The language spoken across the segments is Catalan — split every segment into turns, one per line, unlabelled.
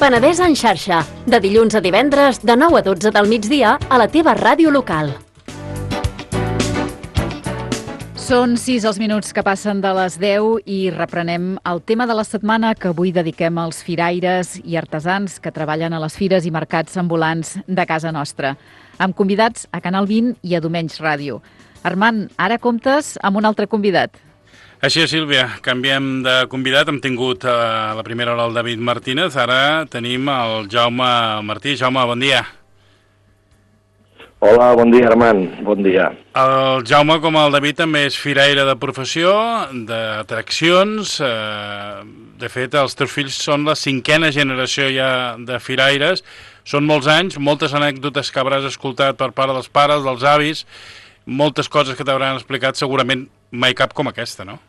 Penedès en xarxa, de dilluns a divendres, de 9 a 12 del migdia, a la teva ràdio local.
Són 6 els minuts que passen de les 10 i reprenem el tema de la setmana que avui dediquem als firaires i artesans que treballen a les fires i mercats ambulants de casa nostra, amb convidats a Canal 20 i a Domenys Ràdio. Armand, ara comptes amb un altre convidat.
Així és, Sílvia, canviem de convidat. Hem tingut a la primera hora el David Martínez, ara tenim el Jaume Martí. Jaume, bon dia.
Hola, bon dia, Armand, bon dia.
El Jaume, com el David, també és firaire de professió, d'atraccions. De fet, els teus fills són la 5a generació ja de firaires. Són molts anys, moltes anècdotes que hauràs escoltat per part dels pares, dels avis, moltes coses que t'hauran explicat, segurament mai cap com aquesta, no?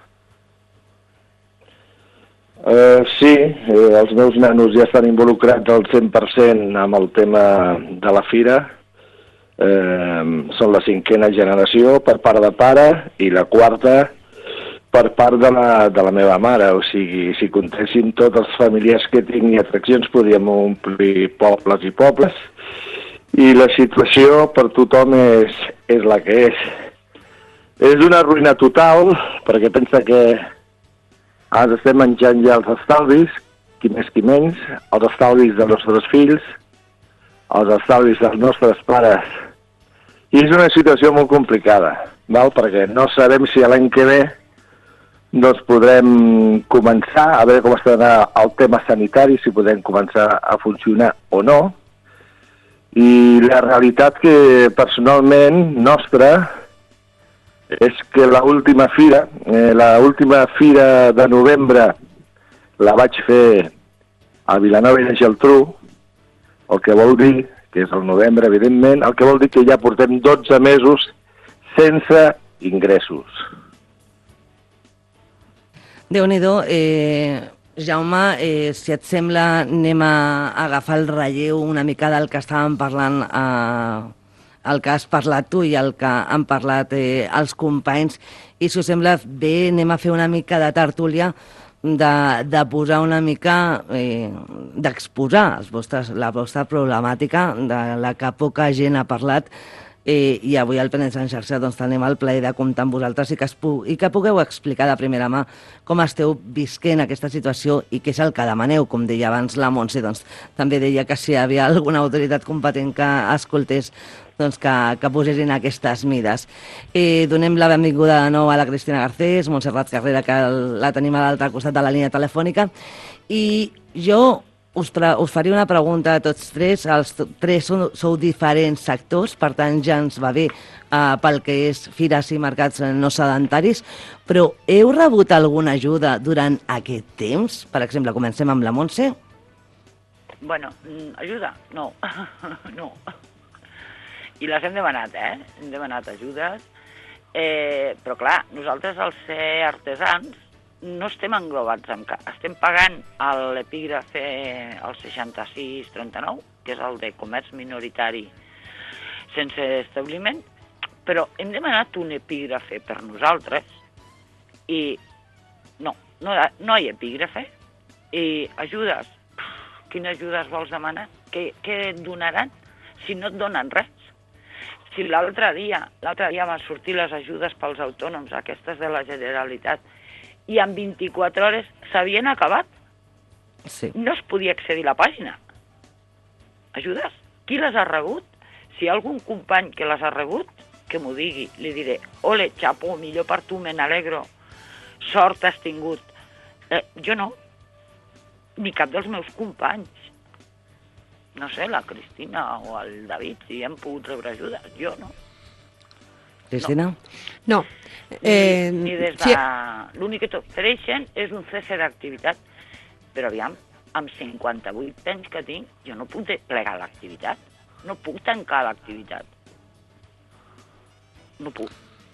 Sí, els meus nanos ja estan involucrats al 100% amb el tema de la fira. Són la 5a generació per part de pare i la 4a per part de la meva mare. O sigui, si contéssim tots els familiars que tinc i atraccions, podríem omplir pobles i pobles. I la situació per tothom és la que és. És una ruïna total, perquè pensa que ara estem menjant ja els estalvis, qui més qui menys, els estalvis dels nostres fills, els estalvis dels nostres pares. I és una situació molt complicada, val? Perquè no sabem si l'any que ve doncs podrem començar a veure com estarà el tema sanitari, si podem començar a funcionar o no. I la realitat que personalment nostra és que l'última fira de novembre la vaig fer a Vilanova i la Geltrú, el que vol dir, que és el novembre, evidentment, el que vol dir que ja portem 12 mesos sense ingressos.
Déu-n'hi-do, Jaume, si et sembla, anem a agafar el relleu una mica del que estàvem parlant el que has parlat tu i el que han parlat els companys. I si us sembla bé, anem a fer una mica de tertúlia, de posar una mica, d'exposar la vostra problemàtica, de la que poca gent ha parlat, i avui al Penedès en xarxa doncs, tenim el plaer de comptar amb vosaltres i que pugueu explicar de primera mà com esteu visquent aquesta situació i què és el que demaneu. Com deia abans la Montse, doncs, també deia que si hi havia alguna autoritat competent que escoltés, doncs que posessin aquestes mides. Donem la benvinguda de nou a la Cristina Garcés, Montserrat Carrera, que la tenim a l'altre costat de la línia telefònica, i jo us faria una pregunta a tots tres. Els tres sou diferents sectors, per tant ja ens va bé pel que és fires i mercats no sedentaris, però heu rebut alguna ajuda durant aquest temps? Per exemple, comencem amb la Montse.
Bueno, ajuda? No. No. I les hem demanat, Hem demanat ajudes. Però clar, nosaltres, al ser artesans, no estem englobats en cap. Estem pagant l'epígraf el 6639, que és el de comerç minoritari sense establiment, però hem demanat un epígraf per nosaltres i no hi ha epígraf. I ajudes, quines ajudes vols demanar? Què et donaran si no et donen res? Si l'altre dia van sortir les ajudes pels autònoms, aquestes de la Generalitat, i en 24 hores s'havien acabat.
Sí.
No es podia accedir a la pàgina. Ajudes? Qui les ha rebut? Si hi ha algun company que les ha rebut, que m'ho digui. Li diré, ole, xapo, millor per tu, me n'alegro. Sort has tingut. Jo no. Ni cap dels meus companys. No sé, la Cristina o el David, si hem pogut rebre ajudes. Jo no.
Cristina?
No.
Ni des de... L'únic que t'ofereixen és un cese d'activitat. Però aviam, amb 58 anys que tinc, jo no puc plegar l'activitat. No puc tancar l'activitat. No puc.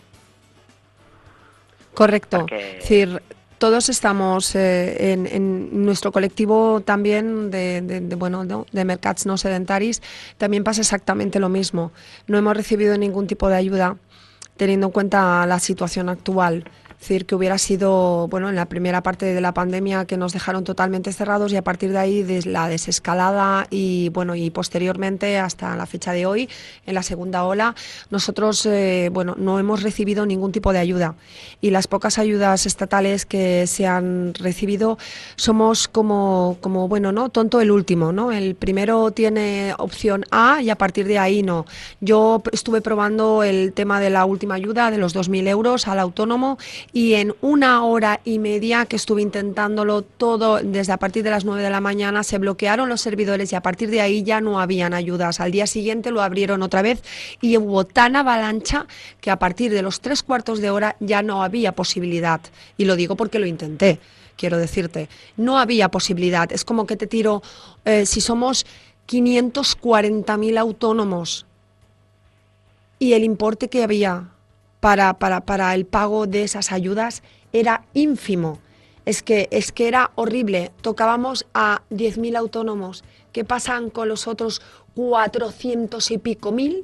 Correcto.
Porque...
Es decir, todos estamos en nuestro colectivo también de mercats no sedentaris, también pasa exactamente lo mismo. No hemos recibido ningún tipo de ayuda teniendo en cuenta la situación actual. Es decir, que hubiera sido, bueno, en la primera parte de la pandemia que nos dejaron totalmente cerrados y a partir de ahí la desescalada y, bueno, y posteriormente hasta la fecha de hoy, en la segunda ola, nosotros, bueno, no hemos recibido ningún tipo de ayuda y las pocas ayudas estatales que se han recibido somos como bueno, ¿no? Tonto el último, ¿no? El primero tiene opción A y a partir de ahí no. Yo estuve probando el tema de la última ayuda de los 2.000 euros al autónomo y en 1 hora y media que estuve intentándolo todo, desde a partir de las 9 de la mañana, se bloquearon los servidores y a partir de ahí ya no habían ayudas. Al día siguiente lo abrieron otra vez y hubo tan avalancha que a partir de los 3/4 de hora ya no había posibilidad. Y lo digo porque lo intenté, quiero decirte. No había posibilidad. Es como que te tiro, si somos 540.000 autónomos y el importe que había para el pago de esas ayudas era ínfimo. Es que era horrible. Tocábamos a 10.000 autónomos. ¿Qué pasan con los otros 400 y pico mil?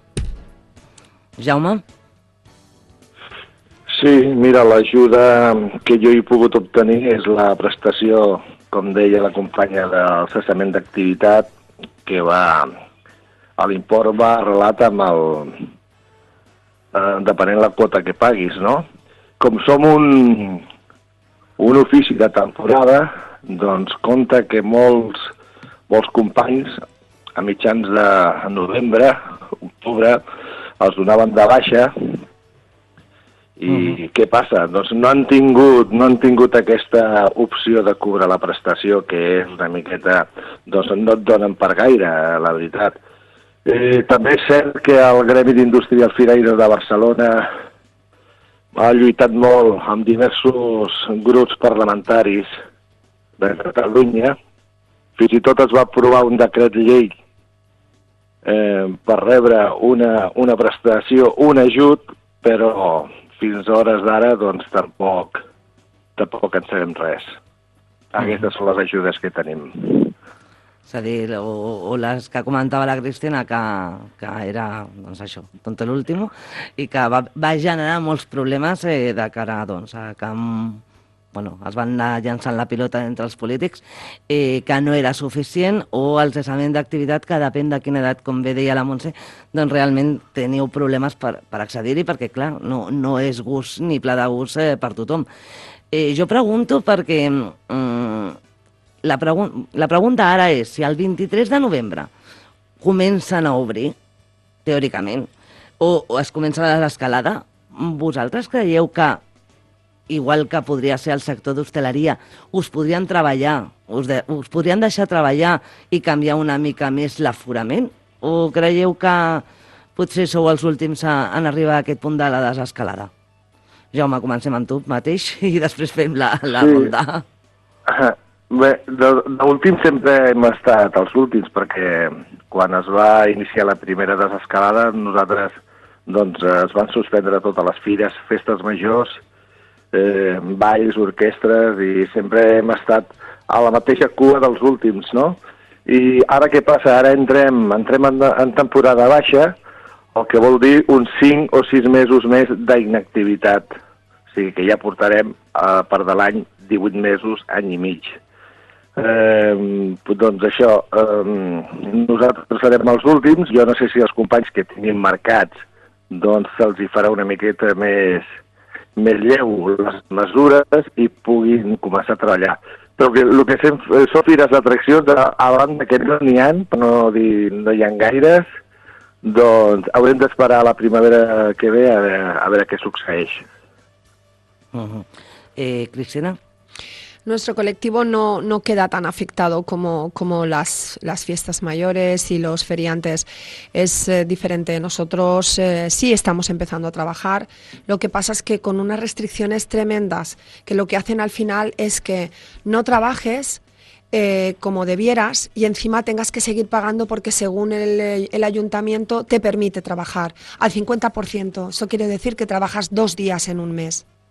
Jaume?
Sí, mira, l'ajuda que jo he pogut obtenir és la prestació, com deia la companya, del cessament d'activitat, que va, l'import va arrelat amb depenent la quota que paguis, no? Com som un ofici de temporada, doncs compta que molts companys a mitjans de novembre, octubre, els donaven de baixa i què passa? Doncs no han tingut aquesta opció de cobrar la prestació, que és una miqueta, doncs no et donen per gaire, la veritat. També és cert que el Gremi d'Industrial Firaire de Barcelona ha lluitat molt amb diversos grups parlamentaris de Catalunya. Fins i tot es va aprovar un decret llei per rebre una prestació, un ajut, però fins a hores d'ara doncs tampoc en sabem res. Aquestes són les ajudes que tenim.
És a dir, o les que comentava la Cristina, que era, doncs això, tonto l'último, i que va generar molts problemes de cara, doncs, a que es van anar llançant la pilota entre els polítics, que no era suficient, o el cessament d'activitat, que depèn de quina edat, com bé deia la Montse, doncs realment teniu problemes per accedir-hi, perquè, clar, no és gust ni pla de gust per tothom. Jo pregunto perquè la pregunta ara és si el 23 de novembre comencen a obrir, teòricament, o es comença l'escalada, vosaltres creieu que, igual que podria ser el sector d'hostaleria, us podrien treballar, us podrien deixar treballar i canviar una mica més l'aforament? O creieu que potser sou els últims en arribar a aquest punt de la desescalada? Jaume, comencem amb tu mateix i després fem la ronda.
Bé, d'últim sempre hem estat els últims, perquè quan es va iniciar la primera desescalada, nosaltres doncs, es van suspendre totes les fires, festes majors, balls, orquestres, i sempre hem estat a la mateixa cua dels últims, no? I ara què passa? Ara entrem en temporada baixa, el que vol dir uns 5 o 6 mesos més d'inactivitat. O sigui que ja portarem per de l'any 18 mesos, any i mig. Doncs això, nosaltres serem els últims. Jo no sé si els companys que tinguin mercats doncs se'ls hi farà una miqueta més lleu les mesures i puguin començar a treballar. Però el que són fires d'atraccions, a banda que no n'hi ha, per no dir no hi ha gaires, doncs haurem d'esperar la primavera que ve a veure què succeeix.
Cristina?
Nuestro colectivo no queda tan afectado como las fiestas mayores y los feriantes. Es diferente. Nosotros sí estamos empezando a trabajar. Lo que pasa es que con unas restricciones tremendas, que lo que hacen al final es que no trabajes como debieras y encima tengas que seguir pagando porque según el ayuntamiento te permite trabajar al 50%. Eso quiere decir que trabajas 2 días en un mes.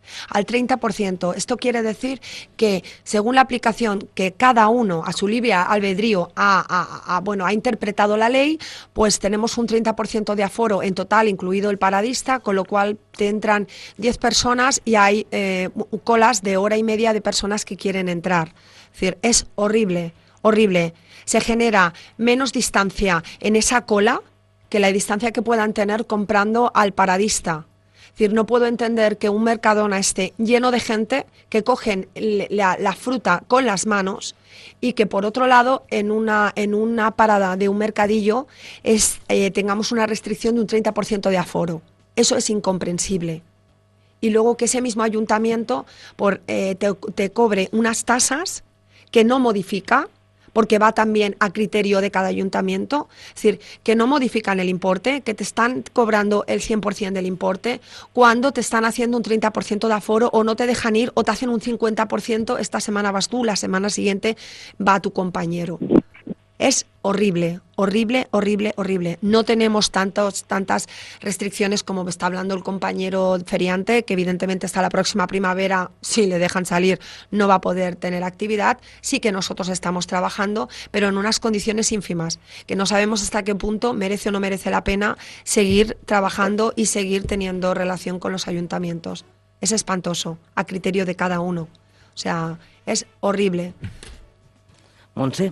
al 30%. Esto quiere decir que según la aplicación que cada uno a su libre albedrío ha interpretado la ley, pues tenemos un 30% de aforo en total, incluido el paradista, con lo cual te entran 10 personas y hay colas de hora y media de personas que quieren entrar. Es decir, es horrible, horrible. Se genera menos distancia en esa cola que la distancia que puedan tener comprando al paradista. Es decir, no puedo entender que un Mercadona esté lleno de gente que cogen la fruta con las manos y que por otro lado en una parada de un mercadillo tengamos una restricción de un 30% de aforo. Eso es incomprensible. Y luego que ese mismo ayuntamiento te cobre unas tasas que no modifica, porque va también a criterio de cada ayuntamiento, es decir, que no modifican el importe, que te están cobrando el 100% del importe, cuando te están haciendo un 30% de aforo o no te dejan ir o te hacen un 50%, esta semana vas tú, la semana siguiente va tu compañero. Es horrible, horrible, horrible, horrible. No tenemos tantas restricciones como me está hablando el compañero feriante, que evidentemente hasta la próxima primavera, si le dejan salir, no va a poder tener actividad. Sí que nosotros estamos trabajando, pero en unas condiciones ínfimas, que no sabemos hasta qué punto merece o no merece la pena seguir trabajando y seguir teniendo relación con los ayuntamientos. Es espantoso, a criterio de cada uno. O sea, es horrible.
Montse.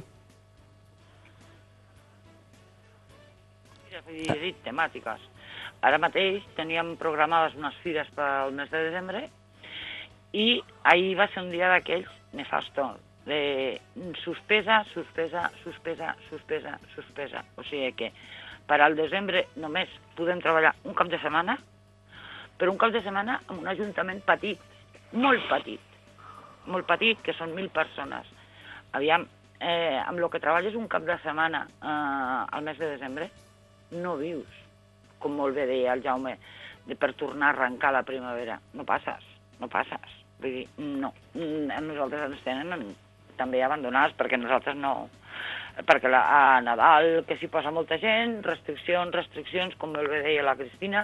He dit temàtiques. Ara mateix teníem programades unes fires pel mes de desembre i ahir va ser un dia d'aquells nefastos, de suspesa. O sigui que per al desembre només podem treballar un cap de setmana, però un cap de setmana en un ajuntament petit, molt petit, que són 1.000 persones. Aviam, amb el que treballes un cap de setmana al mes de desembre, no vius, com molt bé deia el Jaume, per tornar a arrencar la primavera. No passes. Vull dir, no. Nosaltres ens tenen també abandonats, perquè nosaltres no... Perquè a Nadal, que s'hi posa molta gent, restriccions, com molt bé deia la Cristina,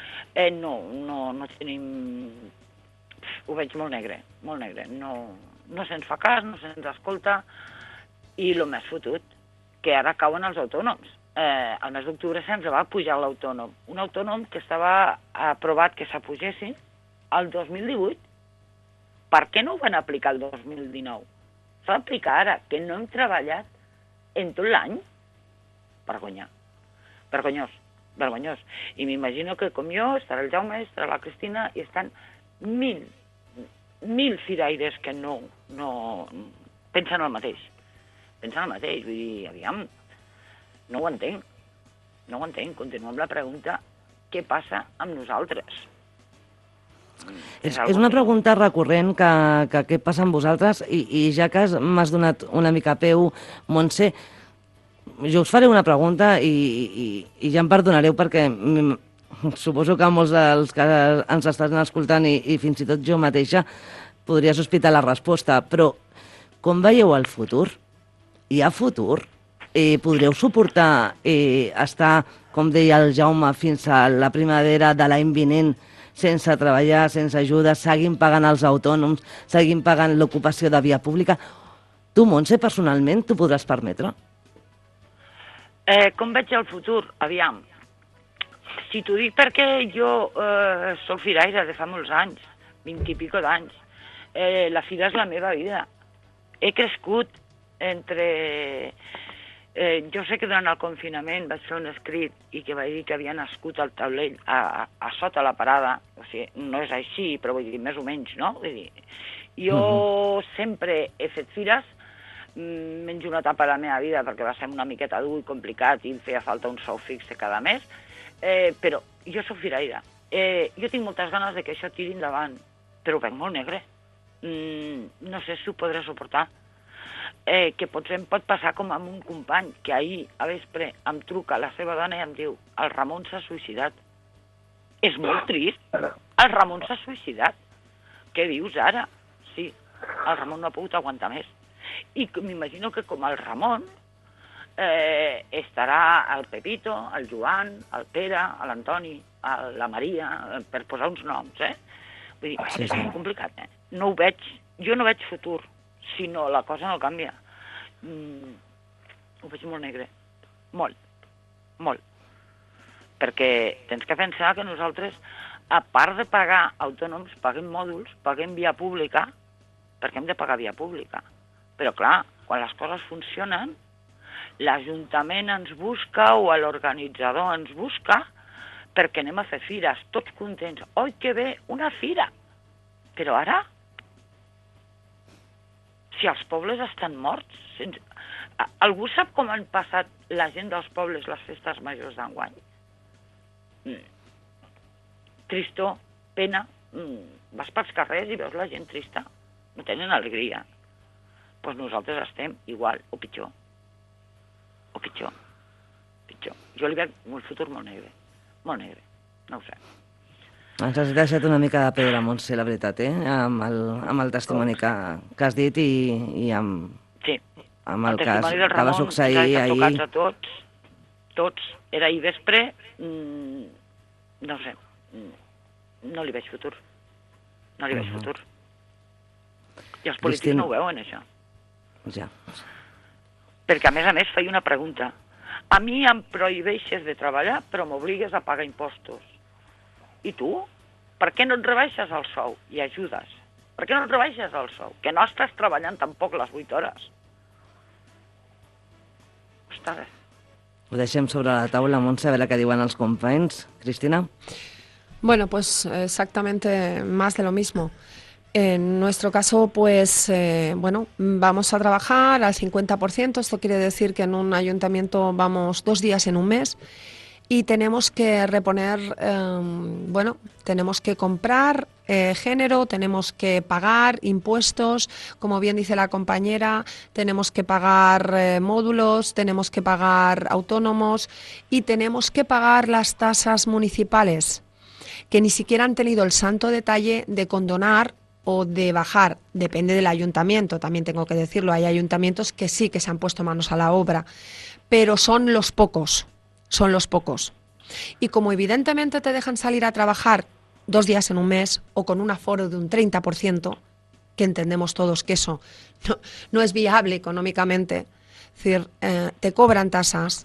no tenim... Ho veig molt negre. No se'ns fa cas, no se'ns escolta, i el més fotut, que ara cauen els autònoms. Al mes d'octubre se'ns va pujar l'autònom. Un autònom que estava aprovat que s'apugessin al 2018. Per què no ho van aplicar el 2019? S'ha d'aplicar ara, que no hem treballat en tot l'any. Vergonyós. I m'imagino que com jo estarà el Jaume, estarà la Cristina i estan 1.000 firaires que no pensen el mateix. Vull dir, aviam, no ho entenc. Continuo amb la pregunta, què passa amb nosaltres?
És una pregunta recurrent que què passa amb vosaltres i ja que m'has donat una mica peu, Montse, jo us faré una pregunta i ja em perdonareu perquè suposo que molts dels que ens estan escoltant i fins i tot jo mateixa podria sospitar la resposta, però com veieu el futur? Hi ha futur? Podreu suportar estar, com deia el Jaume, fins a la primavera de l'any vinent sense treballar, sense ajuda, seguim pagant els autònoms, seguim pagant l'ocupació de via pública? Tu, Montse, personalment, t'ho podràs permetre?
Com veig el futur? Aviam. Si t'ho dic perquè jo soc firaire de fa molts anys, 20 i pico d'anys. La fira és la meva vida. He crescut entre... jo sé que durant el confinament vaig fer un escrit i que vaig dir que havia nascut al taulell a sota la parada. O sigui, no és així, però vull dir, més o menys, no? Vull dir, jo sempre he fet fires, menys una etapa de la meva vida perquè va ser una miqueta dur i complicat i em feia falta un sou fixe cada mes, però jo soc firaire. Jo tinc moltes ganes de que això tiri endavant, però ho veig molt negre. No sé si ho podré suportar. Que potser em pot passar com amb un company que ahir a vespre em truca la seva dona i em diu el Ramon s'ha suïcidat. És molt trist. El Ramon s'ha suïcidat. Què dius ara? Sí, el Ramon no ha pogut aguantar més. I m'imagino que com el Ramon estarà el Pepito, el Joan, el Pere, l'Antoni, la Maria, per posar uns noms, Vull dir, és molt complicat, No ho veig, jo no veig futur, si no, la cosa no canvia. Ho veig molt negre, molt. Perquè tens que pensar que nosaltres, a part de pagar autònoms, paguem mòduls, paguem via pública, perquè hem de pagar via pública. Però clar, quan les coses funcionen, l'Ajuntament ens busca o l'organitzador ens busca perquè anem a fer fires, tots contents. Oi, que bé, una fira! Però ara, si els pobles estan morts, algú sap com han passat la gent dels pobles les festes majors d'enguany? Tristor, pena, vas pels carrers i veus la gent trista, no tenen alegria. Doncs nosaltres estem igual, o pitjor. Jo li veig un futur molt negre, no ho sé.
Ens has deixat una mica de pedra, Montse, la veritat, amb el testimoni que has dit i amb el cas que va succeir ahir.
Tots. Era ahir vespre, no sé, no li veig futur. I els polítics no ho veuen, això.
Ja.
Perquè, a més, feia una pregunta. A mi em prohibeixes de treballar, però m'obligues a pagar impostos. I tu? Per què no et rebaixes el sou i ajudes? Per què no et rebaixes el sou? Que no estàs treballant tampoc les 8 hores. Ostres.
Ho deixem sobre la taula, Montse, a veure què diuen els companys. Cristina?
Bueno, pues exactamente más de lo mismo. En nuestro caso, pues, vamos a trabajar al 50%. Esto quiere decir que en un ayuntamiento vamos 2 días en un mes y tenemos que reponer, tenemos que comprar género, tenemos que pagar impuestos, como bien dice la compañera, tenemos que pagar módulos, tenemos que pagar autónomos y tenemos que pagar las tasas municipales, que ni siquiera han tenido el santo detalle de condonar o de bajar, depende del ayuntamiento, también tengo que decirlo, hay ayuntamientos que sí que se han puesto manos a la obra, pero son los pocos. Y como evidentemente te dejan salir a trabajar 2 días en un mes o con un aforo de un 30%, que entendemos todos que eso no es viable económicamente, es decir, te cobran tasas,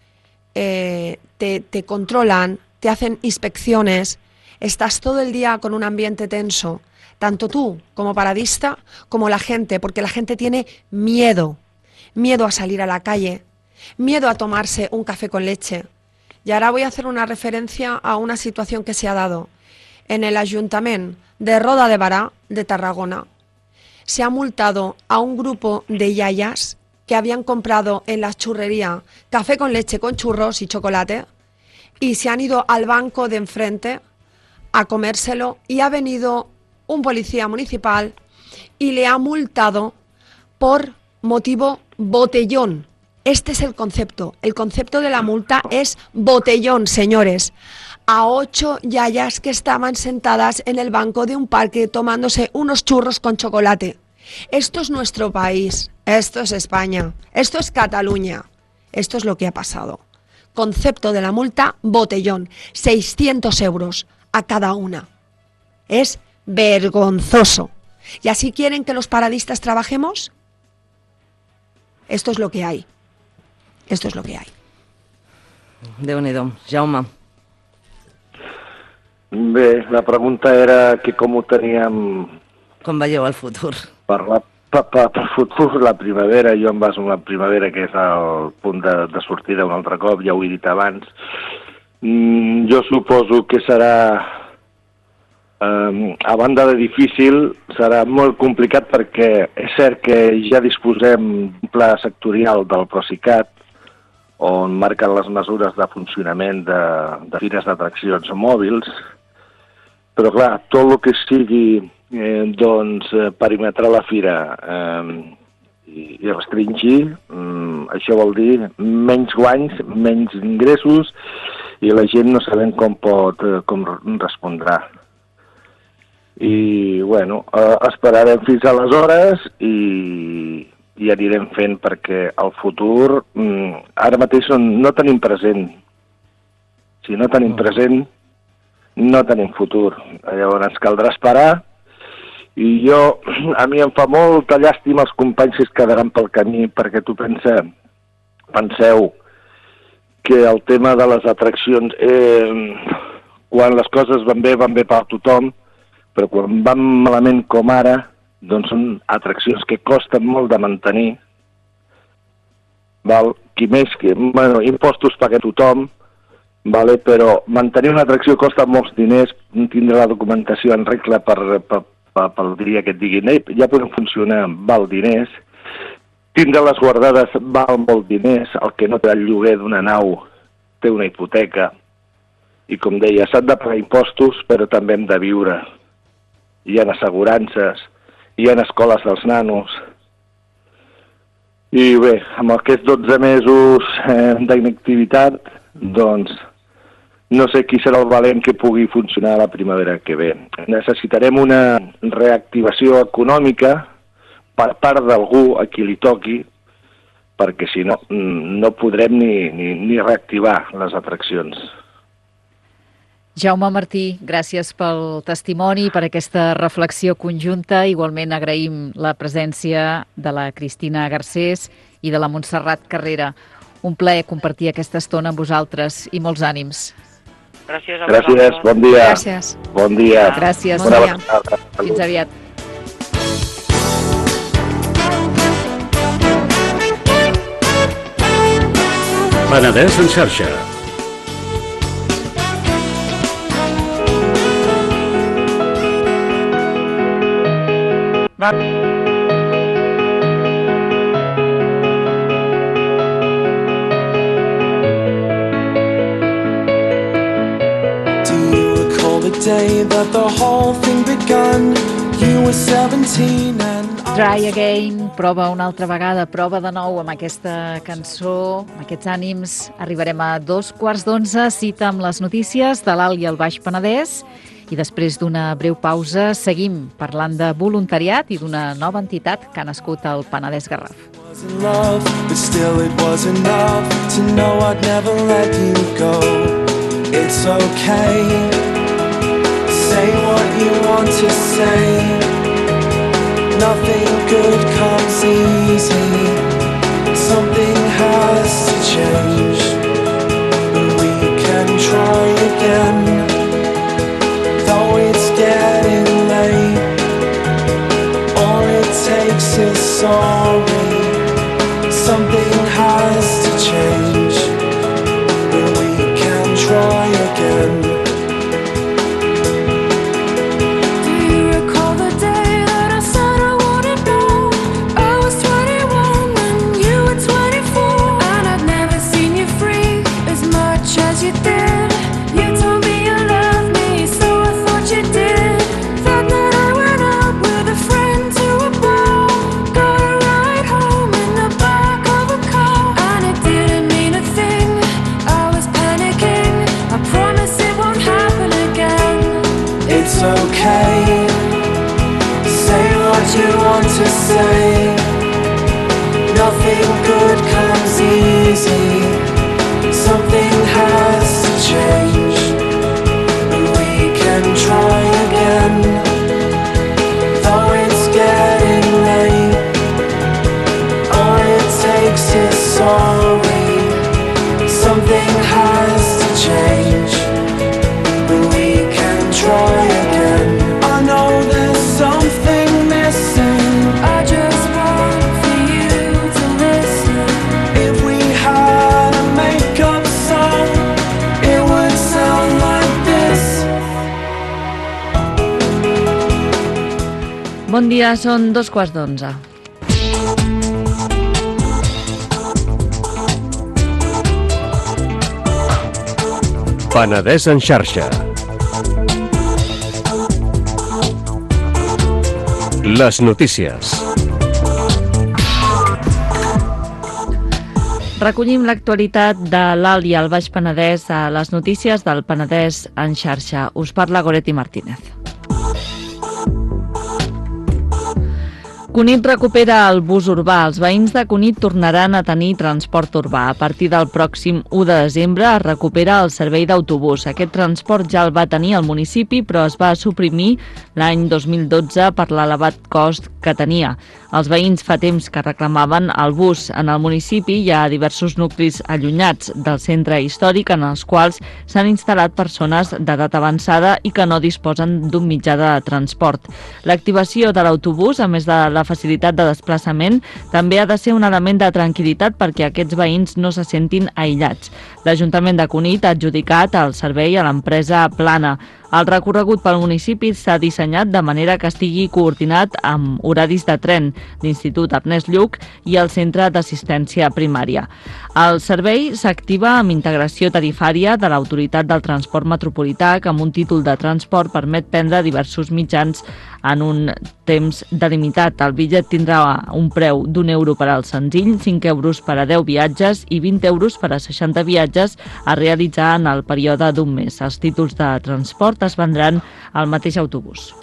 te controlan, te hacen inspecciones, estás todo el día con un ambiente tenso, tanto tú como paradista, como la gente, porque la gente tiene miedo a salir a la calle, miedo a tomarse un café con leche. Y ahora voy a hacer una referencia a una situación que se ha dado. En el Ayuntamiento de Roda de Bará, de Tarragona, se ha multado a un grupo de yayas que habían comprado en la churrería café con leche con churros y chocolate y se han ido al banco de enfrente a comérselo y ha venido un policía municipal y le ha multado por motivo botellón. Este es el concepto de la multa es botellón, señores. A 8 yayas que estaban sentadas en el banco de un parque tomándose unos churros con chocolate. Esto es nuestro país, esto es España, esto es Cataluña, esto es lo que ha pasado. Concepto de la multa, botellón, 600 euros a cada una. Es vergonzoso. ¿Y así quieren que los paradistas trabajemos? Esto es lo que hay.
Déu-n'hi-do. Jaume.
Bé, la pregunta era que com ho teníem...
Com veieu el futur?
Per futur, la primavera, jo em baso en la primavera, que és el punt de sortida un altre cop, ja ho he dit abans. Jo suposo que serà, a banda de difícil, serà molt complicat perquè és cert que ja disposem d'un pla sectorial del Procicat on marquen les mesures de funcionament de fires d'atraccions mòbils, però clar, tot el que sigui perimetrar la fira i restringir, això vol dir menys guanys, menys ingressos i la gent no sabem com respondrà. I, bueno, esperarem fins aleshores i anirem fent perquè el futur ara mateix no tenim present. Si no tenim present, no tenim futur. Llavors ens caldrà esperar, i a mi em fa molta llàstima els companys que es quedaran pel camí, perquè penseu que el tema de les atraccions, quan les coses van bé per tothom, però quan van malament com ara, doncs són atraccions que costen molt de mantenir. Impostos paga tothom, però mantenir una atracció costa molts diners, tindre la documentació en regla pel dia que et diguin ja podem funcionar, val diners, tindre les guardades val molt diners, el que no té el lloguer d'una nau té una hipoteca, i com deia, s'han de pagar impostos, però també hem de viure. Hi ha assegurances, hi ha escoles dels nanos. I bé, amb aquests 12 mesos d'inactivitat, doncs no sé qui serà el valent que pugui funcionar la primavera que ve. Necessitarem una reactivació econòmica per part d'algú a qui li toqui, perquè si no, no podrem ni reactivar les atraccions.
Jaume Martí, gràcies pel testimoni, per aquesta reflexió conjunta. Igualment agraïm la presència de la Cristina Garcés i de la Montserrat Carrera. Un plaer compartir aquesta estona amb vosaltres i molts ànims.
Gràcies a vosaltres.
Gràcies, bon dia.
Gràcies.
Bon dia.
Gràcies.
Bon dia.
Fins aviat.
Penedès en xarxa.
Try Again, prova una altra vegada, prova de nou amb aquesta cançó, amb aquests ànims. Arribarem a 11:15, cita amb les notícies de l'Alt i el Baix Penedès, i després d'una breu pausa seguim parlant de voluntariat i d'una nova entitat que ha nascut al Penedès Garraf.
But still it was enough to know I'd never let you go. It's okay, say what you want to say. Nothing good comes easy. Something has to change, but we can try again. Though it's getting late, all it takes is sorry. Something has to change, but we can try again.
Do you recall the day that I said I wouldn't know? I was 21 and you were 24, and I'd never seen you freak as much as you did. You told me you loved me, so I thought you did. That night I went out with a friend to a bar, got a ride home in the back of a car, and it didn't mean a thing. I was panicking, I promise it won't happen again.
It's okay, say what you want to say. Nothing good comes easy. Something has to change, but we can try again. Though it's getting late, all it takes is sorry. Something has to change, but we can try again. I know there's something missing.
I just want for you to listen.
If we had a make-up song, it would sound like this.
Bon dia, són 11:15.
Penedès en xarxa. Les notícies.
Recollim l'actualitat de l'Alt i el Baix Penedès a les notícies del Penedès en xarxa. Us parla Goretti Martínez.
Cunit recupera el bus urbà. Els veïns de Cunit tornaran a tenir transport urbà. A partir del pròxim 1 de desembre es recupera el servei d'autobús. Aquest transport ja el va tenir el municipi, però es va suprimir l'any 2012 per l'elevat cost que tenia. Els veïns fa temps que reclamaven el bus. En el municipi hi ha diversos nuclis allunyats del centre històric en els quals s'han instal·lat persones d'edat avançada i que no disposen d'un mitjà de transport. L'activació de l'autobús, a més de la facilitat de desplaçament, també ha de ser un element de tranquil·litat perquè aquests veïns no se sentin aïllats. L'Ajuntament de Cunit ha adjudicat el servei a l'empresa Plana. El recorregut pel municipi s'ha dissenyat de manera que estigui coordinat amb horaris de tren l'Institut Ernest Lluch i el Centre d'Assistència Primària. El servei s'activa amb integració tarifària de l'Autoritat del Transport Metropolità, que amb un títol de transport permet prendre diversos mitjans en un temps delimitat. El bitllet tindrà un preu d'€1 per al senzill, 5 euros per a 10 viatges i 20 euros per a 60 viatges a realitzar en el període d'un mes. Els títols de transport es vendran al mateix autobús.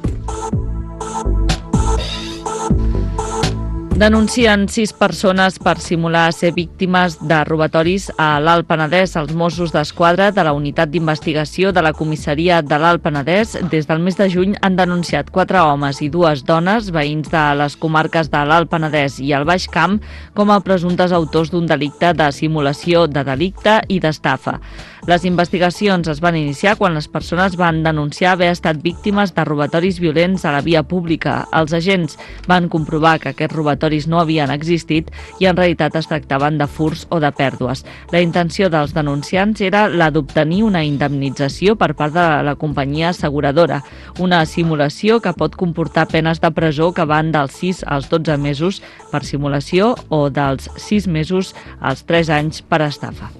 Denuncien 6 persones per simular ser víctimes de robatoris a l'Alt Penedès. Els Mossos d'Esquadra de la Unitat d'Investigació de la Comissaria de l'Alt Penedès des del mes de juny han denunciat 4 homes i 2 dones, veïns de les comarques de l'Alt Penedès i el Baix Camp, com a presumptes autors d'un delicte de simulació de delicte i d'estafa. Les investigacions es van iniciar quan les persones van denunciar haver estat víctimes de robatoris violents a la via pública. Els agents van comprovar que aquests robatoris no havien existit i en realitat es tractaven de furts o de pèrdues. La intenció dels denunciants era la d'obtenir una indemnització per part de la companyia asseguradora, una simulació que pot comportar penes de presó que van dels 6 als 12 mesos per simulació o dels 6 mesos als 3 anys per estafa.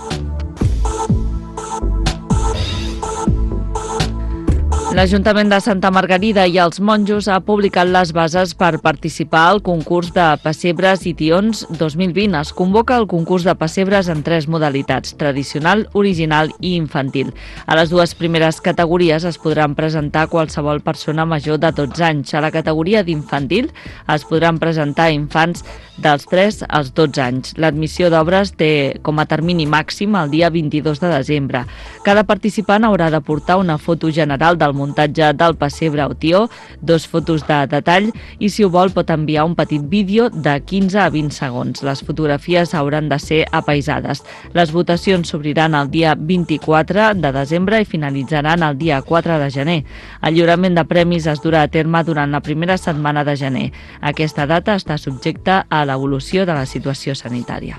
L'Ajuntament de Santa Margarida i els monjos ha publicat les bases per participar al concurs de pessebres i tions 2020. Es convoca el concurs de pessebres en 3 modalitats, tradicional, original i infantil. A les 2 primeres categories es podran presentar qualsevol persona major de 12 anys. A la categoria d'infantil es podran presentar infants dels 3 als 12 anys. L'admissió d'obres té com a termini màxim el dia 22 de desembre. Cada participant haurà de portar una foto general del muntatge del pessebre o tió, 2 fotos de detall i, si ho vol, pot enviar un petit vídeo de 15 a 20 segons. Les fotografies hauran de ser apaisades. Les votacions s'obriran el dia 24 de desembre i finalitzaran el dia 4 de gener. El lliurament de premis es durà a terme durant la primera setmana de gener. Aquesta data està subjecta a l'evolució de la situació sanitària.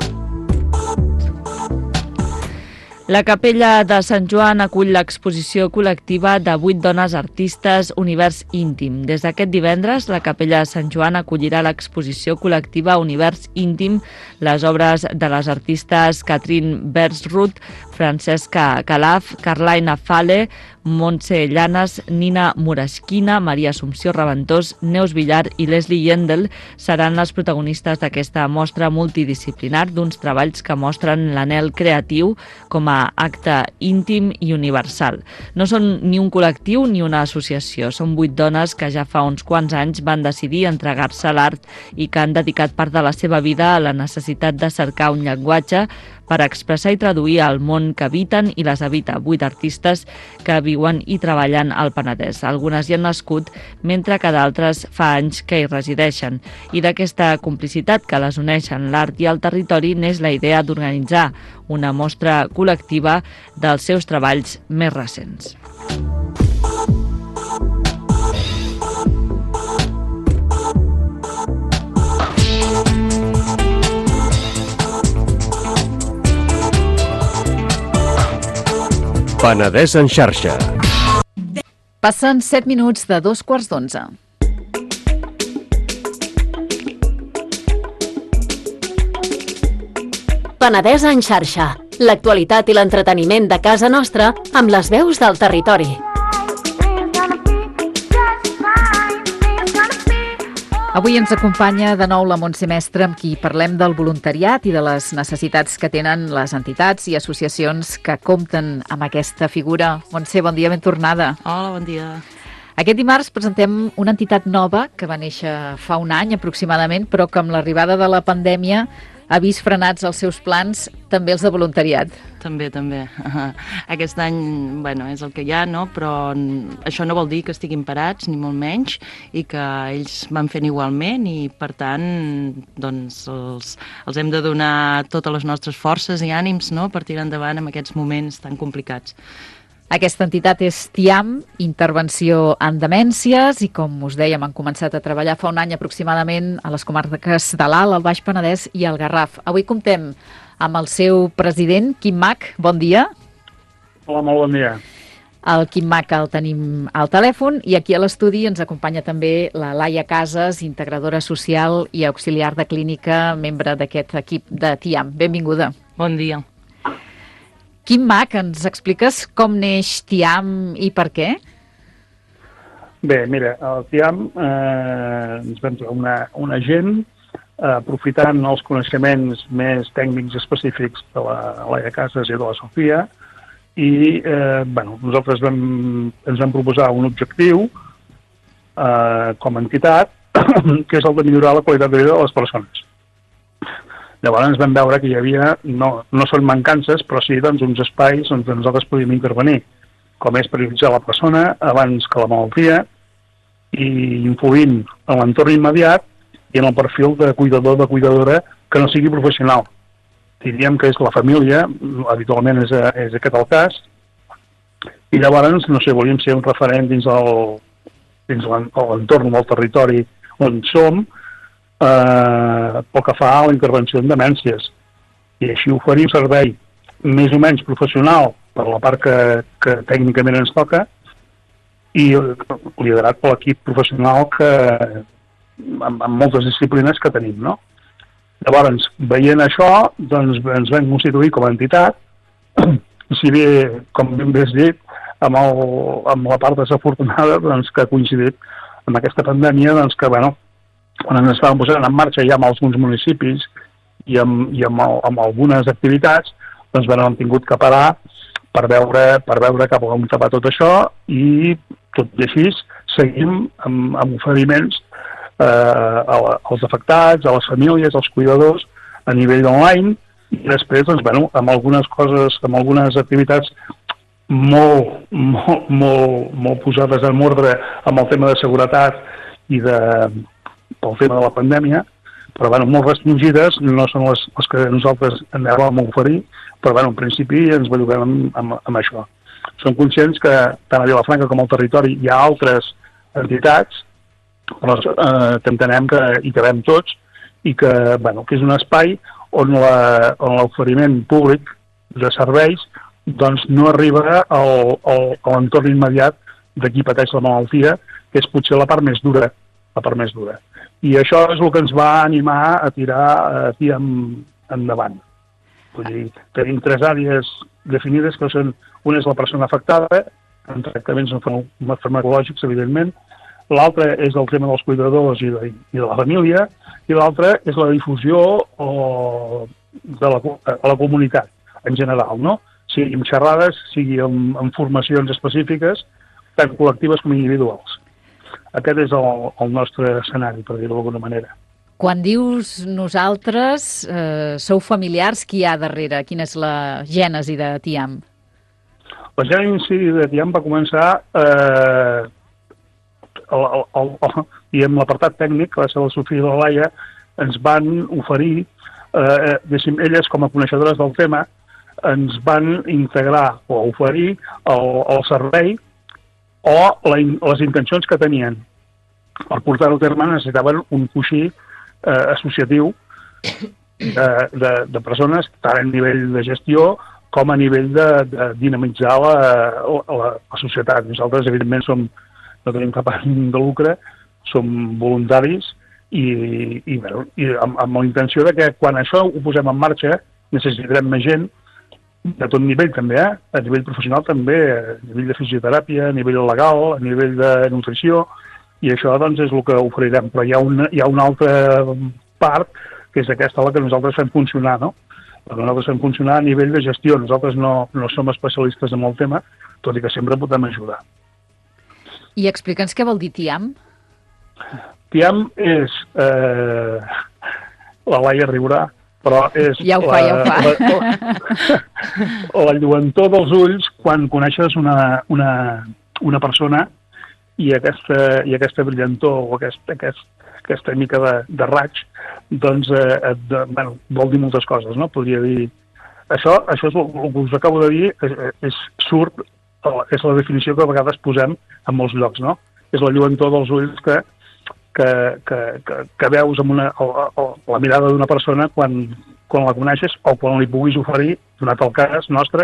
La Capella de Sant Joan acull l'exposició col·lectiva de 8 dones artistes Univers Íntim. Des d'aquest divendres, la Capella de Sant Joan acollirà l'exposició col·lectiva Univers Íntim, les obres de les artistes Catherine Bersruth, Francesca Calaf, Carlaina Fale, Montse Llanes, Nina Murashkina, Maria Assumpció Reventós, Neus Villar i Leslie Yendel seran les protagonistes d'aquesta mostra multidisciplinar d'uns treballs que mostren l'anhel creatiu com a acte íntim i universal. No són ni un col·lectiu ni una associació, són 8 dones que ja fa uns quants anys van decidir entregar-se a l'art i que han dedicat part de la seva vida a la necessitat de cercar un llenguatge per expressar i traduir el món que habiten i les habita 8 artistes que viuen i treballen al Penedès. Algunes hi han nascut, mentre que d'altres fa anys que hi resideixen. I d'aquesta complicitat que les uneix en l'art i el territori n'és la idea d'organitzar una mostra col·lectiva dels seus treballs més recents.
Penedès en xarxa.
Passen 7 minuts de 2:15.
Penedès en xarxa. L'actualitat i l'entreteniment de casa nostra amb les veus del territori.
Avui ens acompanya de nou la Montse Mestre, amb qui parlem del voluntariat i de les necessitats que tenen les entitats i associacions que compten amb aquesta figura. Montse, bon dia, ben tornada.
Hola, bon dia.
Aquest dimarts presentem una entitat nova que va néixer fa un any aproximadament, però que amb l'arribada de la pandèmia ha vist frenats els seus plans, també els de voluntariat.
També. Aquest any, bueno, és el que hi ha, no? Però això no vol dir que estiguin parats, ni molt menys, i que ells van fent igualment i, per tant, doncs, els hem de donar totes les nostres forces i ànims, no?, per tirar endavant en aquests moments tan complicats.
Aquesta entitat és TIAM, Intervenció en Demències, i com us dèiem, han començat a treballar fa un any aproximadament a les comarques de l'Alt, el Baix Penedès i el Garraf. Avui comptem amb el seu president, Quim Mach. Bon dia.
Hola, molt bon dia.
El Quim Mach el tenim al telèfon i aquí a l'estudi ens acompanya també la Laia Casas, integradora social i auxiliar de clínica, membre d'aquest equip de TIAM. Benvinguda.
Bon dia.
Quim Mach, ens expliques com neix TIAM i per què?
Bé, mira, el TIAM ens vam trobar una gent aprofitant els coneixements més tècnics específics de la Laia Casas i de la Sofia i nosaltres ens vam proposar un objectiu com a entitat que és el de millorar la qualitat de vida de les persones. Llavors vam veure que hi havia, no són mancances, però sí doncs, uns espais on nosaltres podíem intervenir, com és prioritzar la persona abans que la malaltia i influint en l'entorn immediat i en el perfil de cuidador o de cuidadora que no sigui professional. Diríem que és la família, habitualment és aquest el cas, i llavors, no sé, volíem ser un referent dins l'entorn del territori on som, pel que fa a la intervenció en demències. I així oferir un servei més o menys professional per la part que tècnicament ens toca i liderat per l'equip professional amb moltes disciplines que tenim, no? Llavors, veient això, doncs ens vam constituir com a entitat, si bé, com ben bé has dit, amb la part desafortunada doncs, que ha coincidit amb aquesta pandèmia, doncs que, bueno, quan ens estàvem posant en marxa ja amb alguns municipis i amb algunes activitats, doncs hem tingut que parar per veure cap on va tot això i tot i així seguim amb oferiments als afectats, a les famílies, als cuidadors a nivell online i després doncs, amb algunes coses, amb algunes activitats molt posades en ordre amb el tema de seguretat i pel tema de la pandèmia, però molt restringides, no són les que nosaltres anàvem a oferir, però en principi ens belluguem amb això. Som conscients que tant a Vilafranca com al territori hi ha altres entitats, però que entenem que hi cabem tots i que és un espai on l'oferiment públic de serveis doncs no arriba a l'entorn immediat de qui pateix la malaltia, que és potser la part més dura. I això és el que ens va animar a tirar endavant. Vull dir, tenim 3 àrees definides, que són, una és la persona afectada, en tractaments farmacològics, evidentment, l'altra és el tema dels cuidadors i de la família, i l'altra és la difusió a la comunitat, en general, no? Sigui amb xerrades, sigui amb formacions específiques, tant col·lectives com individuals. Aquest és el nostre escenari, per dir-ho d'alguna manera.
Quan dius nosaltres, sou familiars, qui hi ha darrere? Quina és la gènesi de TIAM?
La gènesi de TIAM va començar i amb l'apartat tècnic, que va ser la Sofia i la Laia, ens van oferir, elles com a coneixedores del tema, ens van integrar o oferir el servei o les intencions que tenien. Per portar-ho a terme necessitaven un coixí associatiu de persones, tant a nivell de gestió com a nivell de dinamitzar la societat. Nosaltres, evidentment, no tenim cap ànim de lucre, som voluntaris i amb la intenció de que quan això ho posem en marxa necessitarem més gent de tot nivell també, a nivell professional també, a nivell de fisioteràpia, a nivell legal, a nivell de nutrició, i això doncs és el que oferirem. Però hi ha una altra part, que és aquesta la que nosaltres fem funcionar, no? Perquè nosaltres fem funcionar a nivell de gestió, nosaltres no som especialistes en el tema, tot i que sempre podem ajudar.
I explica'ns què vol dir TIAM.
TIAM és... la Laia riurà, però és...
Ja ho fa.
La lluentor dels ulls quan coneixes una persona i aquesta brillantor o aquesta mica de raig, doncs vol dir moltes coses, no? Podria dir... Això és el que us acabo de dir, és la definició que a vegades posem en molts llocs, no? És la lluentor dels ulls que veus amb la mirada d'una persona quan la coneixes o quan li puguis oferir, donat el cas nostre,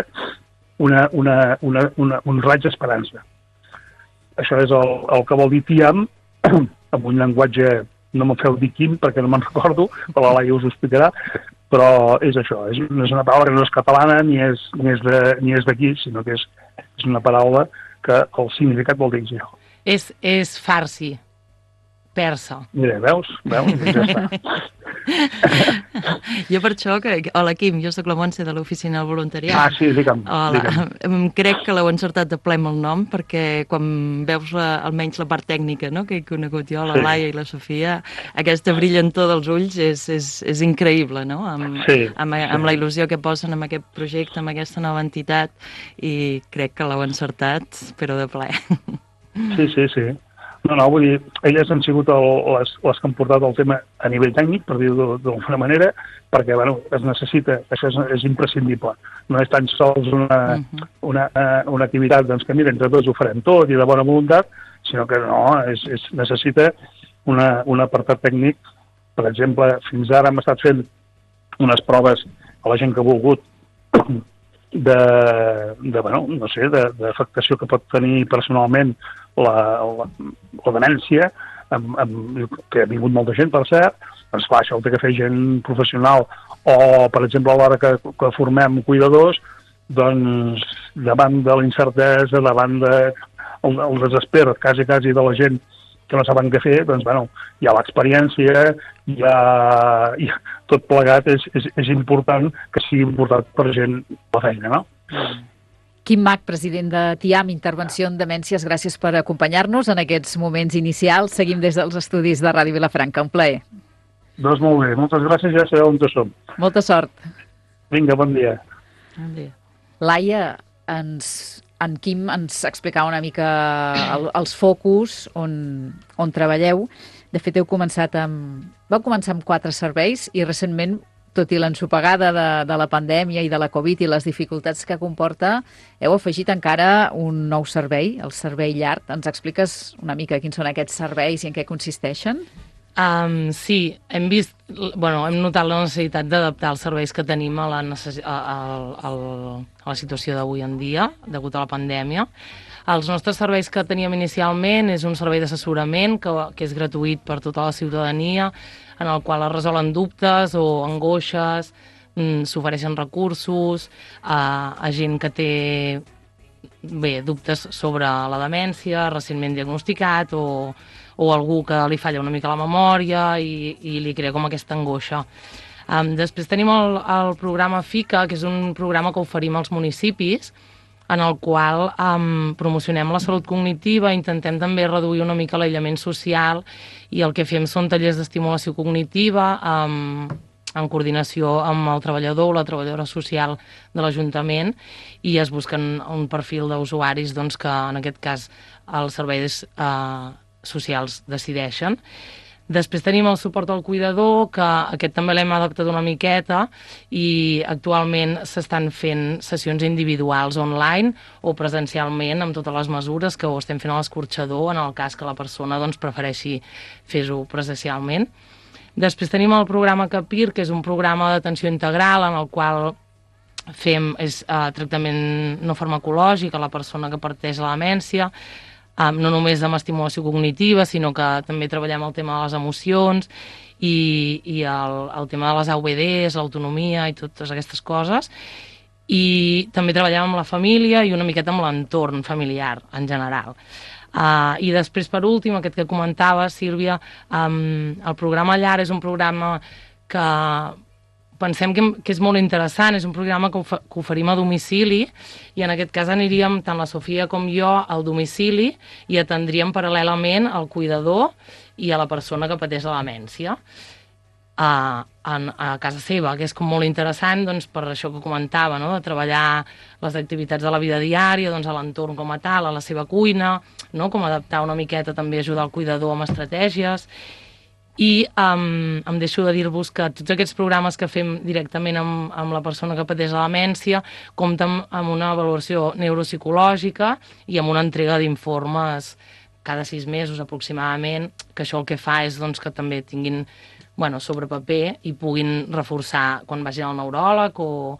un raig d'esperança. Això és el que vol dir TIAM, amb un llenguatge, no me'n feu dir quin, perquè no me'n recordo, però la Laia us ho explicarà, però és això, no és una paraula que no és catalana ni és d'aquí, sinó que és una paraula que el significat vol dir això.
És farsi, persa.
Mira, veus? Ja està.
Jo per això, hola Quim, jo sóc la Montse de l'Oficina del Voluntariat.
Sí, digue'm.
Crec que l'heu encertat de ple amb el nom, perquè quan veus almenys la part tècnica, no?, que he conegut jo, la Laia i la Sofia, aquesta brillantor dels ulls és increïble, no?, amb la il·lusió que posen en aquest projecte, amb aquesta nova entitat, i crec que l'heu encertat, però de ple.
Sí. No, vull dir, elles han sigut les que han portat el tema a nivell tècnic, per dir-ho d'alguna manera, perquè, es necessita, això és imprescindible. No és tan sols una activitat, doncs, que mira, entre tots ho farem tot i de bona voluntat, sinó que no, necessita un apartat tècnic. Per exemple, fins ara hem estat fent unes proves a la gent que ha volgut d'afectació que pot tenir personalment la demència, que ha vingut molta gent, per cert, doncs clar, això ho té que fer gent professional, o, per exemple, a l'hora que formem cuidadors, doncs, davant de l'incertesa, davant del desesper, quasi de la gent que no saben què fer, doncs, hi ha l'experiència, tot plegat és important que sigui important per gent la feina, no?
Quim Mach, president de TIAM, Intervenció en Demències, gràcies per acompanyar-nos en aquests moments inicials. Seguim des dels estudis de Ràdio Vilafranca. Un plaer.
Doncs molt bé, moltes gràcies, ja sabeu on som.
Molta sort.
Vinga, bon dia.
Bon dia.
Laia, en Quim ens explicava una mica els focus on treballeu. De fet, vau començar amb 4 serveis i recentment, tot i l'ensopegada de la pandèmia i de la Covid i les dificultats que comporta, heu afegit encara un nou servei, el servei llar. Ens expliques una mica quins són aquests serveis i en què consisteixen?
Sí, hem notat la necessitat d'adaptar els serveis que tenim a la situació d'avui en dia, degut a la pandèmia. Els nostres serveis que teníem inicialment és un servei d'assessorament que és gratuït per tota la ciutadania, en el qual es resolen dubtes o angoixes, s'ofereixen recursos a gent que té dubtes sobre la demència, recentment diagnosticat, o algú que li falla una mica la memòria i li crea com aquesta angoixa. Després tenim el programa FICA, que és un programa que oferim als municipis, en el qual promocionem la salut cognitiva, intentem també reduir una mica l'aïllament social i el que fem són tallers d'estimulació cognitiva en coordinació amb el treballador o la treballadora social de l'Ajuntament i es busquen un perfil d'usuaris que en aquest cas els serveis socials decideixen. Després tenim el suport al cuidador, que aquest també l'hem adaptat una miqueta i actualment s'estan fent sessions individuals online o presencialment amb totes les mesures que ho estem fent a l'escorxador en el cas que la persona prefereixi fer-ho presencialment. Després tenim el programa CAPIR, que és un programa d'atenció integral en el qual fem tractament no farmacològic a la persona que parteix la demència, no només amb estimulació cognitiva, sinó que també treballem el tema de les emocions i el tema de les AVDs, l'autonomia i totes aquestes coses. I també treballem amb la família i una miqueta amb l'entorn familiar, en general. I després, per últim, aquest que comentava, Sílvia, el programa Llar és un programa que pensem que és molt interessant, és un programa que oferim a domicili i en aquest cas aniríem tant la Sofia com jo al domicili i atendríem paral·lelament al cuidador i a la persona que pateix la demència a casa seva, que és com molt interessant doncs, per això que comentava, no? De treballar les activitats de la vida diària, doncs, a l'entorn com a tal, a la seva cuina, no? Com adaptar una miqueta també ajudar el cuidador amb estratègies. I em deixo de dir-vos que tots aquests programes que fem directament amb la persona que pateix la demència compten amb una avaluació neuropsicològica i amb una entrega d'informes cada 6 mesos aproximadament, que això el que fa és doncs, que també tinguin sobre paper i puguin reforçar quan vagin al neuròleg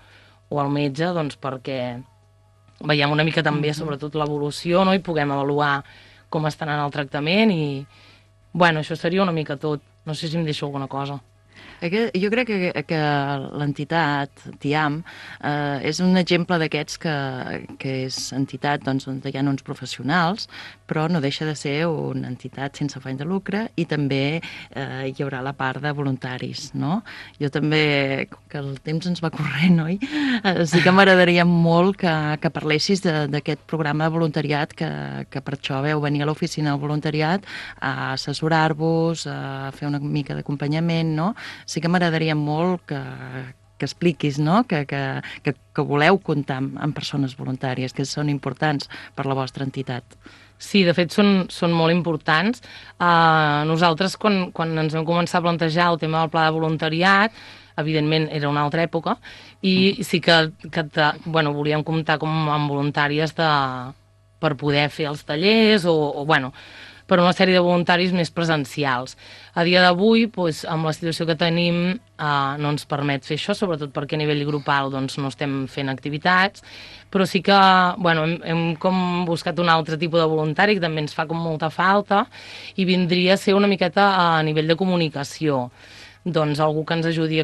o al metge, doncs perquè veiem una mica també, sobretot, l'evolució, no? I puguem avaluar com estan en el tractament i, això seria una mica tot. No sé si em deixo alguna cosa.
Jo crec que l'entitat TIAM és un exemple d'aquests que és entitat on hi ha uns professionals, però no deixa de ser una entitat sense afany de lucre i també hi haurà la part de voluntaris, no? Jo també, que el temps ens va corrent, oi? Sí que m'agradaria molt que parlessis d'aquest programa de voluntariat que per això veu venir a l'oficina del voluntariat a assessorar-vos, a fer una mica d'acompanyament, no? Sí que m'agradaria molt que expliquis, no? Que voleu comptar amb persones voluntàries, que són importants per la vostra entitat.
Sí, de fet són molt importants. Nosaltres, quan ens vam començar a plantejar el tema del pla de voluntariat, evidentment era una altra època, i sí que volíem comptar amb voluntàries per poder fer els tallers o per una sèrie de voluntaris més presencials. A dia d'avui, amb la situació que tenim, no ens permet fer això, sobretot perquè a nivell grupal no estem fent activitats, però sí que hem com buscat un altre tipus de voluntari que també ens fa com molta falta i vindria a ser una miqueta a nivell de comunicació. Doncs algú que ens ajudi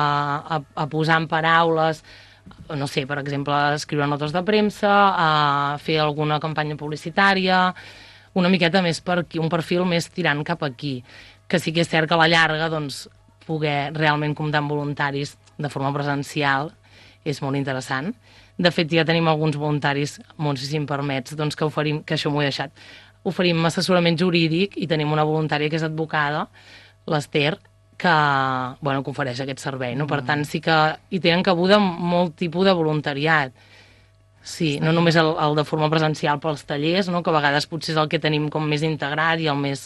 a posar en paraules, no sé, per exemple, escriure notes de premsa, a fer alguna campanya publicitària, una miqueta més per aquí, un perfil més tirant cap aquí, que sí que és cert que a la llarga poder realment comptar amb voluntaris de forma presencial és molt interessant. De fet, ja tenim alguns voluntaris, Montse, si em permets, que oferim, que això m'ho he deixat, oferim assessorament jurídic i tenim una voluntària que és advocada, l'Ester, que ofereix aquest servei. No? Per tant, sí que hi tenen cabuda molt tipus de voluntariat. Sí, no només el de forma presencial pels tallers, no? Que a vegades potser és el que tenim com més integrat i el més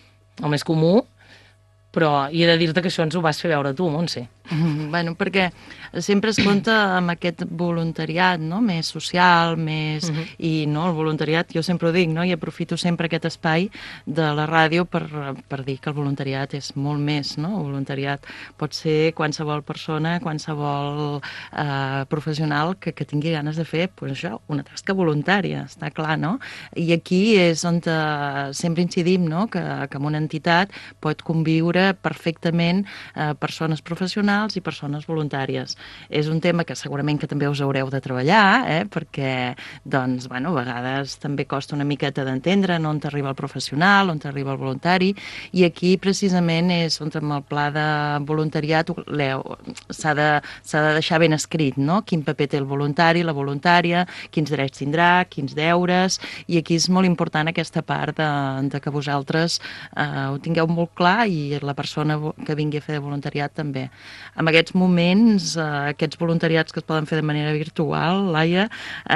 comú, però he de dir-te que això ens ho vas fer veure tu, Montse.
Perquè sempre es compta amb aquest voluntariat, no? Més social, més... I no, el voluntariat, jo sempre ho dic, no? I aprofito sempre aquest espai de la ràdio per dir que el voluntariat és molt més, no? El voluntariat pot ser qualsevol persona, qualsevol professional que tingui ganes de fer, això, una tasca voluntària, està clar, no? I aquí és on sempre incidim, no? Que en una entitat pot conviure perfectament persones professionals i persones voluntàries. És un tema que segurament que també us haureu de treballar, perquè, a vegades també costa una miqueta d'entendre on t'arriba el professional, on t'arriba el voluntari, i aquí precisament és on amb el pla de voluntariat s'ha de deixar ben escrit, no? Quin paper té el voluntari, la voluntària, quins drets tindrà, quins deures, i aquí és molt important aquesta part de que vosaltres ho tingueu molt clar i la persona que vingui a fer de voluntariat també. En aquests moments, aquests voluntariats que es poden fer de manera virtual, Laia,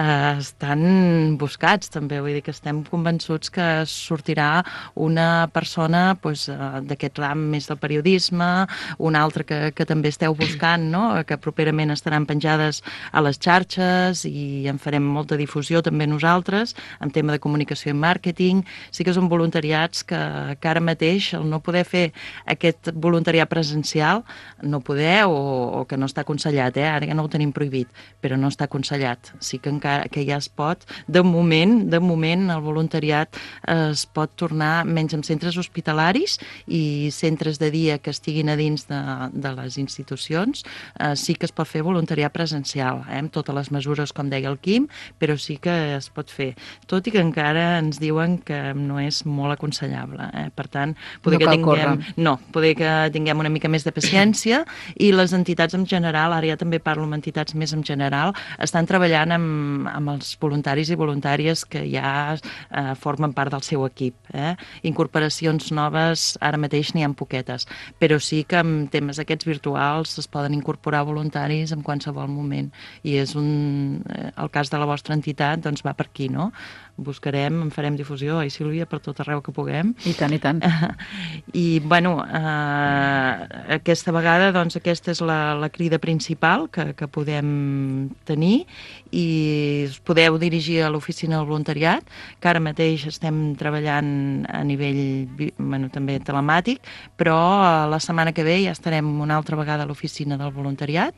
estan buscats també, vull dir que estem convençuts que sortirà una persona d'aquest ram més del periodisme, una altra que també esteu buscant, no? Que properament estaran penjades a les xarxes i en farem molta difusió també nosaltres, en tema de comunicació i màrqueting. Sí que són voluntariats que ara mateix, el no poder fer aquest voluntariat presencial, no poder o que no està aconsellat, ara ja no ho tenim prohibit, però no està aconsellat. Sí que encara que ja es pot, de moment el voluntariat es pot tornar menys en centres hospitalaris i centres de dia que estiguin a dins de les institucions, sí que es pot fer voluntariat presencial, amb totes les mesures, com deia el Quim, però sí que es pot fer. Tot i que encara ens diuen que no és molt aconsellable. Per tant, poder que tinguem... No, poder que tinguem una mica més de paciència, i les entitats en general, ara ja també parlo amb entitats més en general, estan treballant amb els voluntaris i voluntàries que ja formen part del seu equip. Incorporacions noves, ara mateix n'hi ha poquetes, però sí que en temes aquests virtuals es poden incorporar voluntaris en qualsevol moment, i és el cas de la vostra entitat, doncs va per aquí, no? Buscarem, en farem difusió, Sílvia, per tot arreu que puguem.
I tant, i tant.
I, bueno, aquesta vegada, doncs, aquesta és la crida principal que podem tenir, i us podeu dirigir a l'oficina del voluntariat, que ara mateix estem treballant a nivell, bueno, també telemàtic, però la setmana que ve ja estarem una altra vegada a l'oficina del voluntariat,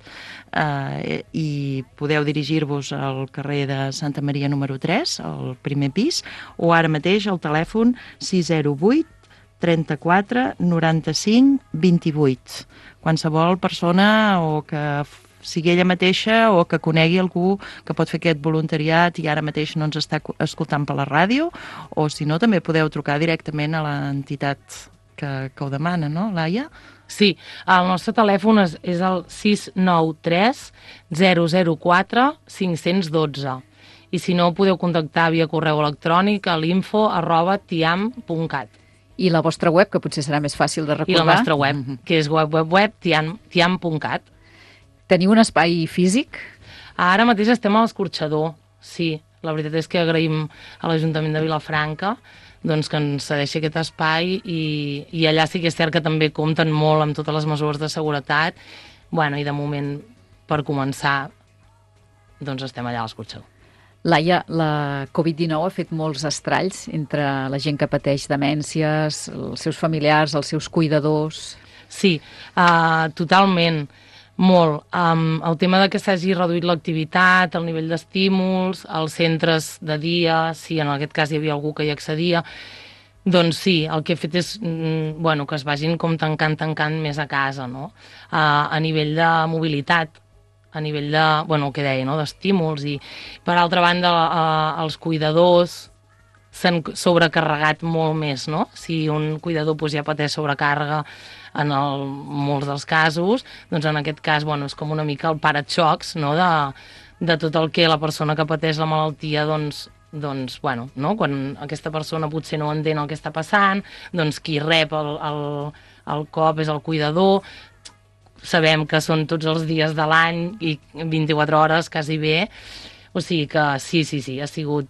i podeu dirigir-vos al carrer de Santa Maria número 3, al primer pis, o ara mateix al telèfon 608 34 95 28. Qualsevol persona o que sigui ella mateixa o que conegui algú que pot fer aquest voluntariat i ara mateix no ens està escoltant per la ràdio, o si no també podeu trucar directament a l'entitat que ho demana, no, Laia?
Sí, el nostre telèfon és el 693 004 512. I si no, podeu contactar via correu electrònic a l'info@tiam.cat.
I la vostra web, que potser serà més fàcil de recordar.
I la nostra web, que és tiam.cat.
Teniu un espai físic?
Ara mateix estem a l'Escorxador, sí. La veritat és que agraïm a l'Ajuntament de Vilafranca doncs, que ens cedeixi aquest espai, i allà sí que és cert que també compten molt amb totes les mesures de seguretat. Bueno, i de moment, per començar, doncs estem allà a l'Escorxador.
Laia, la Covid-19 ha fet molts estralls entre la gent que pateix demències, els seus familiars, els seus cuidadors.
Sí, totalment, molt. El tema de que s'hagi reduït l'activitat, el nivell d'estímuls, els centres de dia, si en aquest cas hi havia algú que hi accedia, doncs sí, el que he fet és que es vagin com tancant més a casa, no? A nivell de mobilitat, a nivell de, el que deia, no?, d'estímuls, i per altra banda els cuidadors s'han sobrecarregat molt més, no? Si un cuidador ja pateix sobrecàrrega en molts dels casos, doncs en aquest cas és com una mica el paraxocs, no?, de tot el que la persona que pateix la malaltia no? Quan aquesta persona potser no entén el que està passant, doncs qui rep el cop és el cuidador. Sabem que són tots els dies de l'any i 24 hores, quasi bé. O sigui que sí, ha sigut.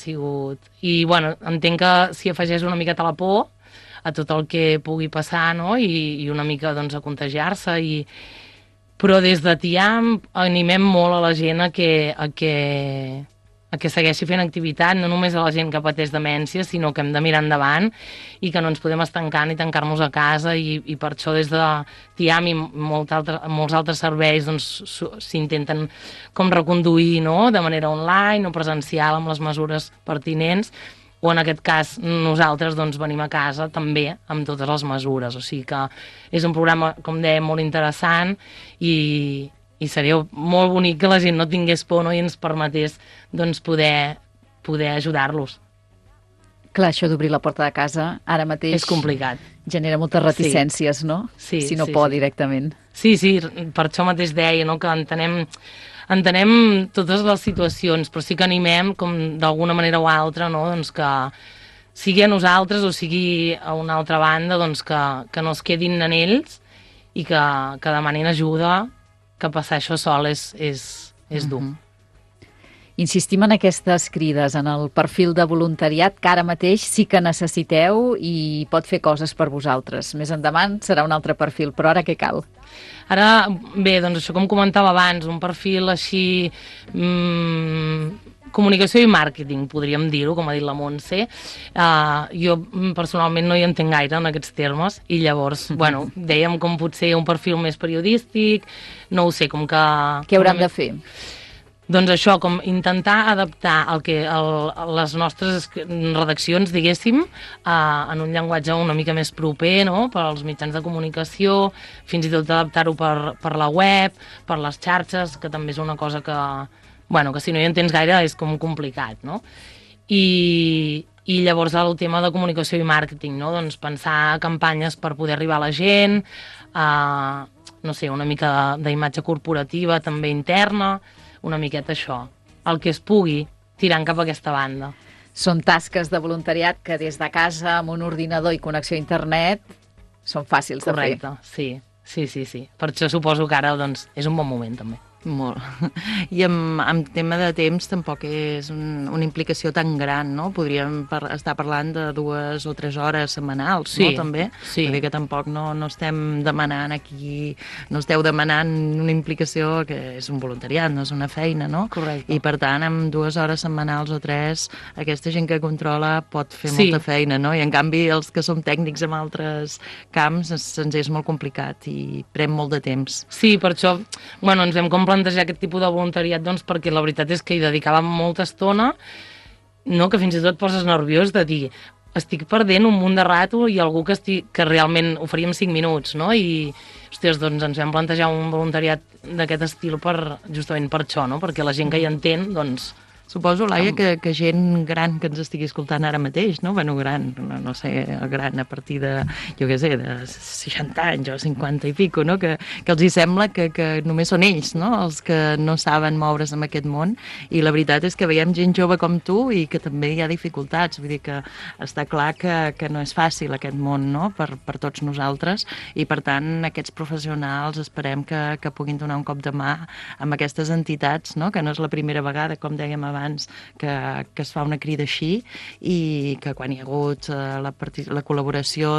I, entenc que s'hi afegeix una miqueta la por a tot el que pugui passar, no?, i una mica, a contagiar-se. Però des de TIAM animem molt a la gent a que segueixi fent activitat, no només a la gent que pateix demència, sinó que hem de mirar endavant i que no ens podem estancar ni tancar-nos a casa, i per això des de TIAM i molts altres serveis s'intenten com reconduir, no?, de manera online o presencial amb les mesures pertinents, o en aquest cas nosaltres venim a casa també amb totes les mesures. O sigui que és un programa, com dèiem, molt interessant, i seria molt bonic que la gent no tingués por, no?, i ens permetés poder ajudar-los.
Clar, això d'obrir la porta de casa ara mateix
és complicat.
Genera moltes reticències,
sí.
No?
Sí,
si no pot directament.
Sí, per això mateix deia, no?, que entenem totes les situacions, però sí que animem, com d'alguna manera o altra, no?, que sigui a nosaltres o sigui a una altra banda, que no es quedin en ells i que demanin ajuda, que passar això sol és dur.
Insistim en aquestes crides, en el perfil de voluntariat que ara mateix sí que necessiteu i pot fer coses per vosaltres. Més endavant serà un altre perfil, però ara què cal?
Ara, bé, això com comentava abans, un perfil així... comunicació i màrqueting, podríem dir-ho, com ha dit la Montse. Jo personalment no hi entenc gaire en aquests termes, i llavors, dèiem com potser un perfil més periodístic, no ho sé, com que...
Què hauran de fer?
Doncs això, com intentar adaptar les nostres redaccions, diguéssim, en un llenguatge una mica més proper, no?, per als mitjans de comunicació, fins i tot adaptar-ho per la web, per les xarxes, que també és una cosa que si no hi entens gaire és com complicat, no? I I llavors el tema de comunicació i màrqueting, no? Doncs pensar campanyes per poder arribar a la gent, no sé, una mica d'imatge corporativa també interna, una miqueta això, el que es pugui tirant cap a aquesta banda.
Són tasques de voluntariat que des de casa, amb un ordinador i connexió a internet, són fàcils de fer.
Correcte, sí. Per això suposo que ara doncs, és un bon moment també.
Molt. I amb tema de temps tampoc és una implicació tan gran, no? Podríem estar parlant de 2 o 3 hores setmanals, no? També.
Sí.
Vull dir que tampoc no estem demanant aquí, no esteu demanant una implicació que és un voluntariat, no és una feina, no?
Correcte.
I per tant, amb 2 hores setmanals o 3, aquesta gent que controla pot fer molta feina, no? I en canvi els que som tècnics en altres camps se'ns és molt complicat i pren molt de temps.
Sí, per això, bueno, ens vam plantejar aquest tipus de voluntariat, doncs, perquè la veritat és que hi dedicàvem molta estona, no? Que fins i tot poses nerviós de dir estic perdent un munt de rato i algú que realment ho faríem 5 minuts, no? I, hòsties, doncs ens vam plantejar un voluntariat d'aquest estil justament per això, no? Perquè la gent que hi entén, doncs...
Suposo, Laia, que gent gran que ens estigui escoltant ara mateix, no? Bueno, gran, no sé, gran a partir de, jo què sé, de 60 anys o 50 i pico, no? Que els hi sembla que només són ells, no? Els que no saben moure's en aquest món, i la veritat és que veiem gent jove com tu i que també hi ha dificultats, vull dir que està clar que no és fàcil aquest món, no? Per tots nosaltres, i per tant aquests professionals esperem que puguin donar un cop de mà amb aquestes entitats, no? Que no és la primera vegada, com dèiem abans, que es fa una crida així, i que quan hi ha hagut la col·laboració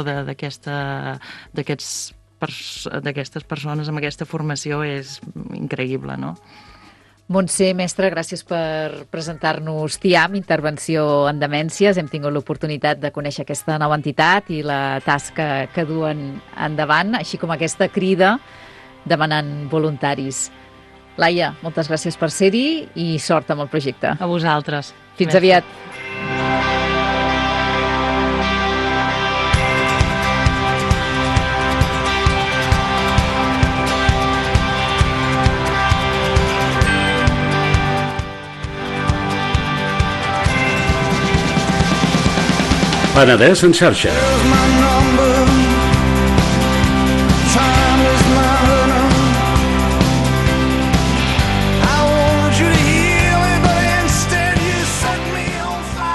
d'aquestes persones amb aquesta formació és increïble, no?
Montse, mestra, gràcies per presentar-nos TIAM, Intervenció en Demències. Hem tingut l'oportunitat de conèixer aquesta nova entitat i la tasca que duen endavant, així com aquesta crida demanant voluntaris. Laia, moltes gràcies per ser-hi i sort amb el projecte.
A vosaltres.
Fins aviat.
Penedès en xarxa.